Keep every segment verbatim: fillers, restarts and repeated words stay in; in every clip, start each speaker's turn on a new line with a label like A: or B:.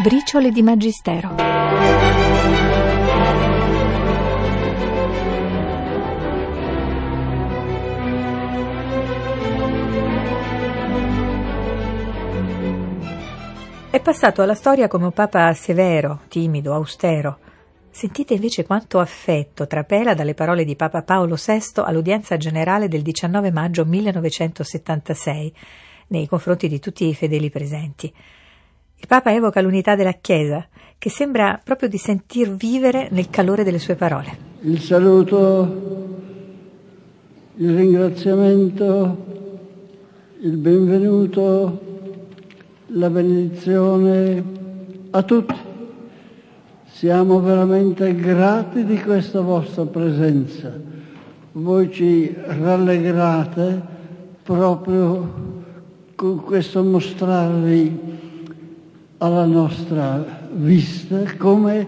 A: Briciole di Magistero. È passato alla storia come un papa severo, timido, austero. Sentite invece quanto affetto trapela dalle parole di Papa Paolo sesto all'udienza generale del diciannove maggio millenovecentosettantasei nei confronti di tutti i fedeli presenti. Il Papa evoca l'unità della Chiesa, che sembra proprio di sentir vivere nel calore delle sue parole.
B: Il saluto, il ringraziamento, il benvenuto, la benedizione a tutti. Siamo veramente grati di questa vostra presenza. Voi ci rallegrate proprio con questo mostrarvi alla nostra vista come,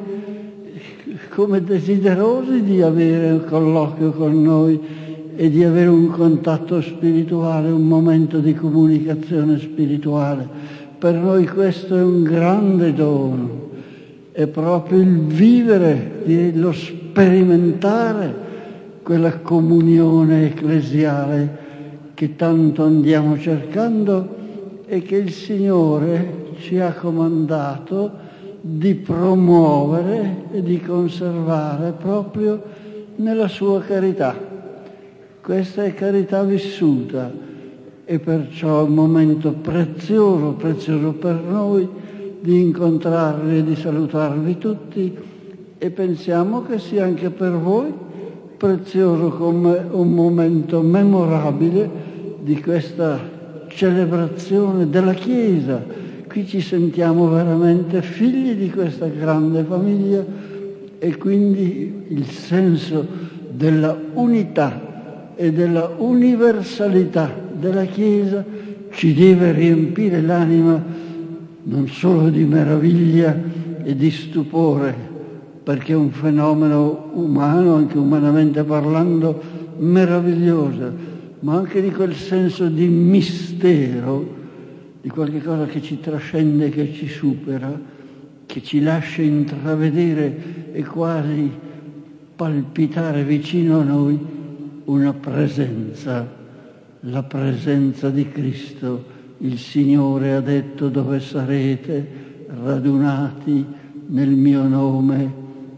B: come desiderosi di avere un colloquio con noi e di avere un contatto spirituale, un momento di comunicazione spirituale. Per noi questo è un grande dono. È proprio il vivere, lo sperimentare quella comunione ecclesiale che tanto andiamo cercando e che il Signore ci ha comandato di promuovere e di conservare proprio nella sua carità. Questa è carità vissuta e perciò è un momento prezioso, prezioso per noi di incontrarvi e di salutarvi tutti, e pensiamo che sia anche per voi prezioso come un momento memorabile di questa celebrazione della Chiesa. Qui ci sentiamo veramente figli di questa grande famiglia e quindi il senso della unità e della universalità della Chiesa ci deve riempire l'anima non solo di meraviglia e di stupore, perché è un fenomeno umano, anche umanamente parlando, meraviglioso, ma anche di quel senso di mistero, di qualche cosa che ci trascende, che ci supera, che ci lascia intravedere e quasi palpitare vicino a noi una presenza, la presenza di Cristo. Il Signore ha detto: dove sarete radunati nel mio nome,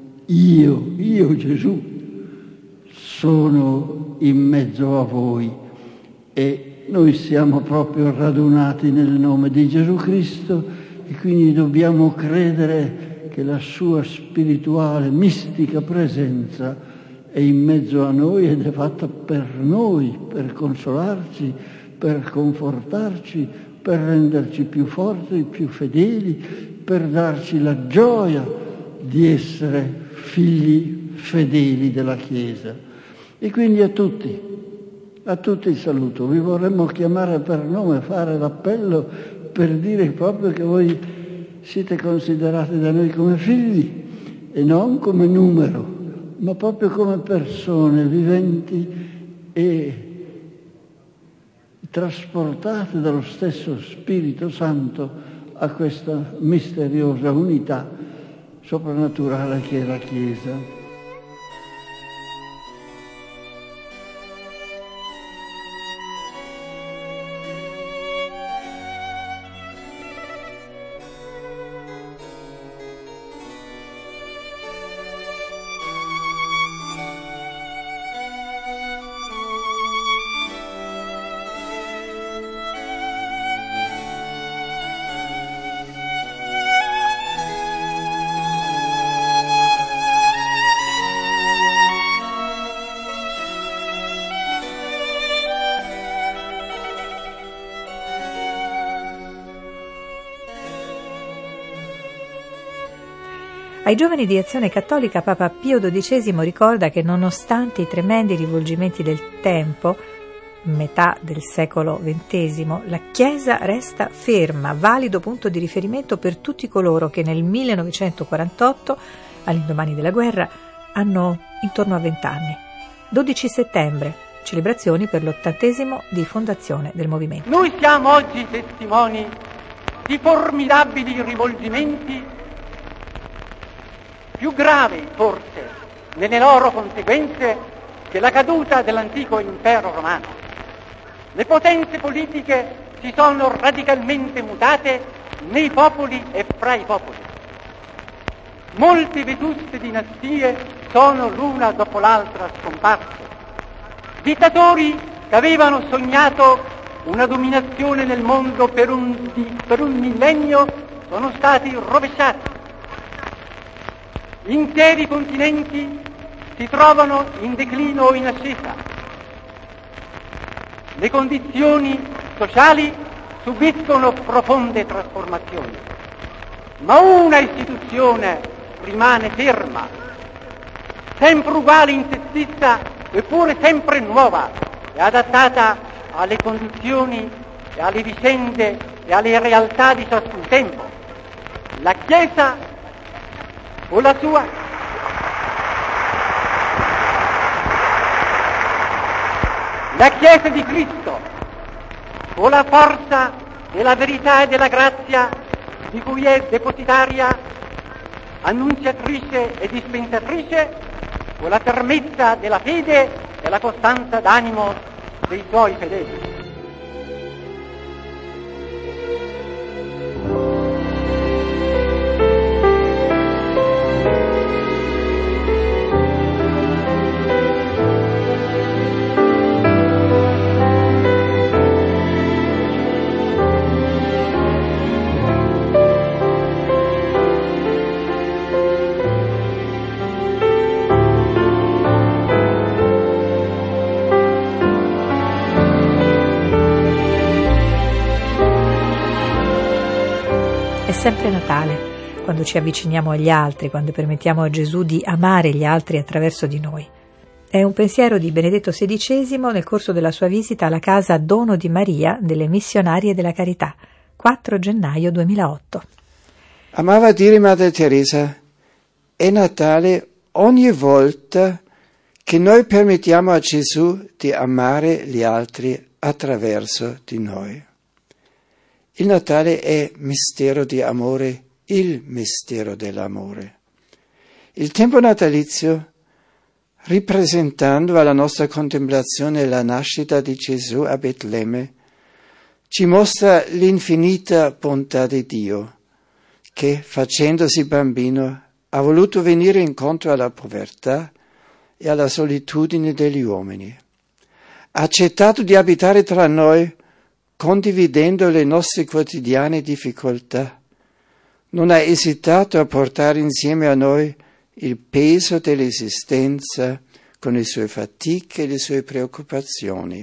B: io, io Gesù, sono in mezzo a voi. E noi siamo proprio radunati nel nome di Gesù Cristo e quindi dobbiamo credere che la sua spirituale, mistica presenza è in mezzo a noi ed è fatta per noi, per consolarci, per confortarci, per renderci più forti, più fedeli, per darci la gioia di essere figli fedeli della Chiesa. E quindi a tutti, a tutti il saluto. Vi vorremmo chiamare per nome, fare l'appello per dire proprio che voi siete considerati da noi come figli e non come numero, ma proprio come persone viventi e trasportate dallo stesso Spirito Santo a questa misteriosa unità soprannaturale che è la Chiesa.
A: Ai giovani di Azione Cattolica Papa Pio dodicesimo ricorda che nonostante i tremendi rivolgimenti del tempo, metà del secolo ventesimo, la Chiesa resta ferma, valido punto di riferimento per tutti coloro che nel millenovecentoquarantotto, all'indomani della guerra, hanno intorno a vent'anni. dodici settembre, celebrazioni per l'ottantesimo di fondazione del movimento.
C: Noi siamo oggi testimoni di formidabili rivolgimenti, più gravi forse nelle loro conseguenze che la caduta dell'antico impero romano. Le potenze politiche si sono radicalmente mutate nei popoli e fra i popoli. Molte vetuste dinastie sono l'una dopo l'altra scomparse. Dittatori che avevano sognato una dominazione nel mondo per un, per un millennio sono stati rovesciati. Interi continenti si trovano in declino o in ascesa. Le condizioni sociali subiscono profonde trasformazioni, ma una istituzione rimane ferma, sempre uguale in se stessa, eppure sempre nuova e adattata alle condizioni e alle vicende e alle realtà di ciascun tempo. La Chiesa o la sua la Chiesa di Cristo o la forza della verità e della grazia di cui è depositaria, annunziatrice e dispensatrice, o la fermezza della fede e la costanza d'animo dei suoi fedeli.
A: È sempre Natale, quando ci avviciniamo agli altri, quando permettiamo a Gesù di amare gli altri attraverso di noi. È un pensiero di Benedetto sedicesimo nel corso della sua visita alla casa Dono di Maria delle Missionarie della Carità, quattro gennaio duemilaotto.
D: Amava dire Madre Teresa, è Natale ogni volta che noi permettiamo a Gesù di amare gli altri attraverso di noi. Il Natale è mistero di amore, il mistero dell'amore. Il tempo natalizio, ripresentando alla nostra contemplazione la nascita di Gesù a Betlemme, ci mostra l'infinita bontà di Dio, che, facendosi bambino, ha voluto venire incontro alla povertà e alla solitudine degli uomini. Ha accettato di abitare tra noi, condividendo le nostre quotidiane difficoltà. Non ha esitato a portare insieme a noi il peso dell'esistenza con le sue fatiche e le sue preoccupazioni.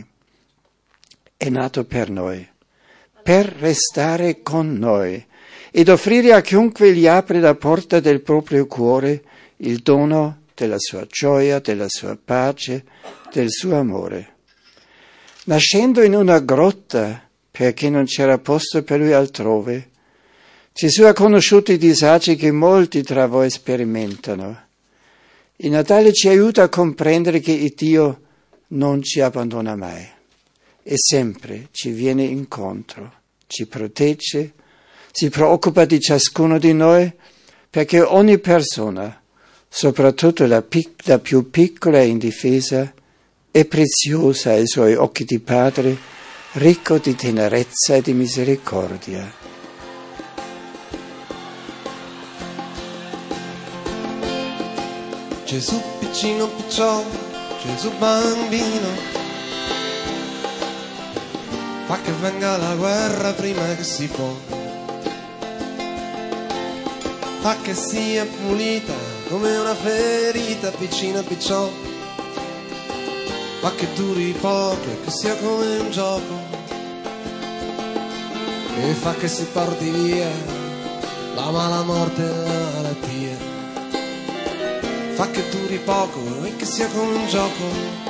D: È nato per noi, per restare con noi ed offrire a chiunque gli apre la porta del proprio cuore il dono della sua gioia, della sua pace, del suo amore. Nascendo in una grotta, perché non c'era posto per lui altrove, Gesù ha conosciuto i disagi che molti tra voi sperimentano. Il Natale ci aiuta a comprendere che Dio non ci abbandona mai e sempre ci viene incontro, ci protegge, si preoccupa di ciascuno di noi, perché ogni persona, soprattutto la, pic- la più piccola e indifesa, è preziosa ai suoi occhi di Padre, ricco di tenerezza e di misericordia.
E: Gesù piccino picciò, Gesù bambino, fa che venga la guerra prima che si può, fa che sia pulita come una ferita, piccino picciò, fa che duri poco e che sia come un gioco, e fa che si porti via la mala morte e la malattia, fa che duri poco e che sia come un gioco.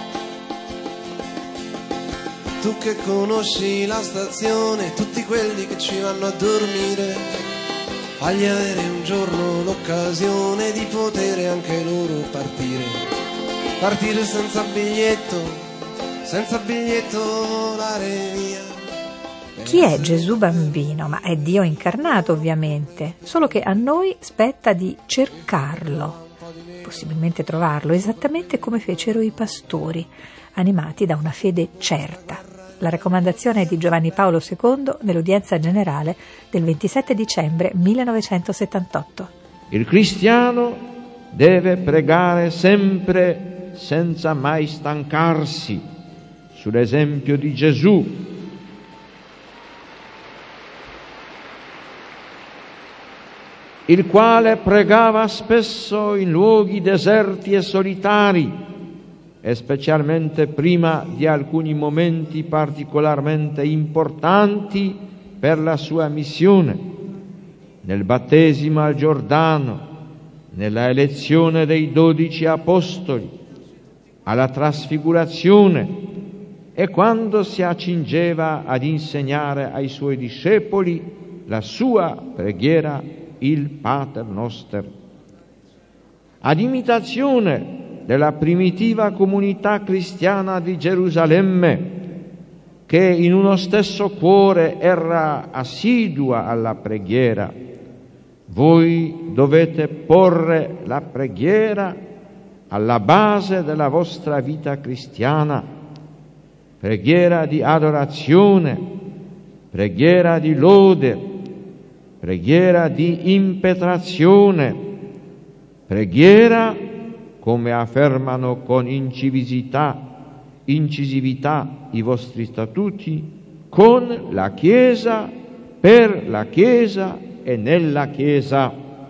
E: Tu che conosci la stazione, tutti quelli che ci vanno a dormire, fagli avere un giorno l'occasione di poter anche loro partire. Partire senza biglietto, senza biglietto volare via,
A: Chi è Gesù bambino? Ma è Dio incarnato, ovviamente, solo che a noi spetta di cercarlo, possibilmente trovarlo, esattamente come fecero i pastori, animati da una fede certa. La raccomandazione è di Giovanni Paolo secondo nell'udienza generale del ventisette dicembre millenovecentosettantotto.
F: Il cristiano deve pregare sempre senza mai stancarsi, sull'esempio di Gesù, il quale pregava spesso in luoghi deserti e solitari, e specialmente prima di alcuni momenti particolarmente importanti per la sua missione, nel battesimo al Giordano, nella elezione dei dodici apostoli, alla trasfigurazione e quando si accingeva ad insegnare ai suoi discepoli la sua preghiera, il Pater Noster. Ad imitazione della primitiva comunità cristiana di Gerusalemme, che in uno stesso cuore era assidua alla preghiera, voi dovete porre la preghiera alla base della vostra vita cristiana, preghiera di adorazione, preghiera di lode, preghiera di impetrazione, preghiera, come affermano con incisività, incisività i vostri statuti, con la Chiesa, per la Chiesa e nella Chiesa.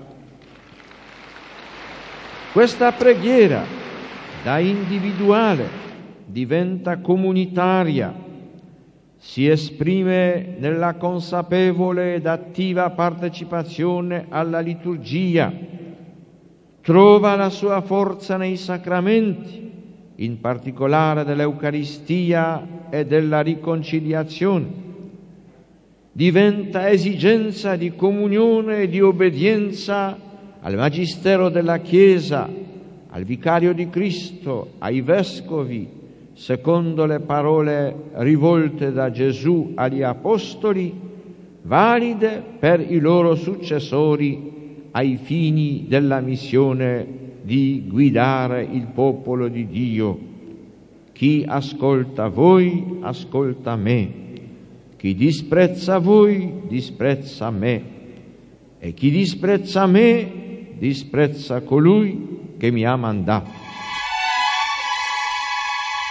F: Questa preghiera, da individuale, diventa comunitaria, si esprime nella consapevole ed attiva partecipazione alla liturgia, trova la sua forza nei sacramenti, in particolare dell'Eucaristia e della riconciliazione, diventa esigenza di comunione e di obbedienza al Magistero della Chiesa, al Vicario di Cristo, ai Vescovi, secondo le parole rivolte da Gesù agli Apostoli, valide per i loro successori ai fini della missione di guidare il popolo di Dio. Chi ascolta voi, ascolta me. Chi disprezza voi, disprezza me. E chi disprezza me, disprezza colui che mi ha mandato.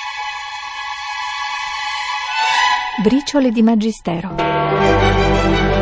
A: Briciole di Magistero.